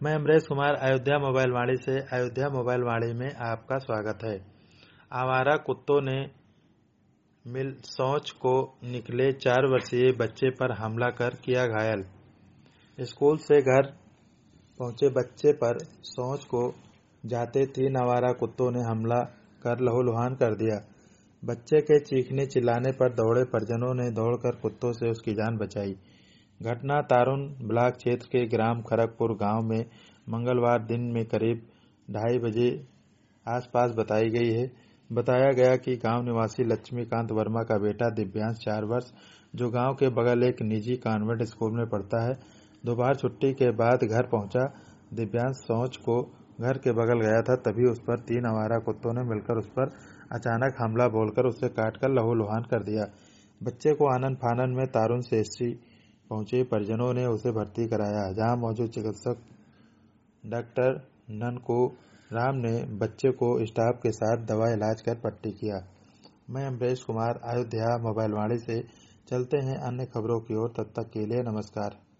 मैं अमरेश कुमार अयोध्या मोबाइल वाणी से अयोध्या मोबाइल वाणी में आपका स्वागत है। आवारा कुत्तों ने मिल शौच को निकले 4 वर्षीय बच्चे पर हमला कर किया घायल। स्कूल से घर पहुंचे बच्चे पर शौच को जाते 3 आवारा कुत्तों ने हमला कर लहूलुहान कर दिया। बच्चे के चीखने चिल्लाने पर दौड़े परिजनों ने दौड़कर कुत्तों से उसकी जान बचाई। घटना तारुन ब्लॉक क्षेत्र के ग्राम खरगपुर गांव में मंगलवार दिन में करीब 2:30 बजे आसपास बताई गई है। बताया गया कि गांव निवासी लक्ष्मीकांत वर्मा का बेटा दिव्यांश 4 वर्ष, जो गांव के बगल एक निजी कॉन्वेंट स्कूल में पढ़ता है, दोपहर छुट्टी के बाद घर पहुंचा। दिव्यांश शौच को घर के बगल गया था, तभी उस पर 3 आवारा कुत्तों ने मिलकर उस पर अचानक हमला बोलकर उसे काटकर लहूलुहान कर दिया। बच्चे को आनन फानन में तारुन से पहुंचे परिजनों ने उसे भर्ती कराया, जहां मौजूद चिकित्सक डॉक्टर ननको राम ने बच्चे को स्टाफ के साथ दवा इलाज कर पट्टी किया। मैं अमरेश कुमार अयोध्या मोबाइल वाणी से। चलते हैं अन्य खबरों की ओर, तब तक के लिए नमस्कार।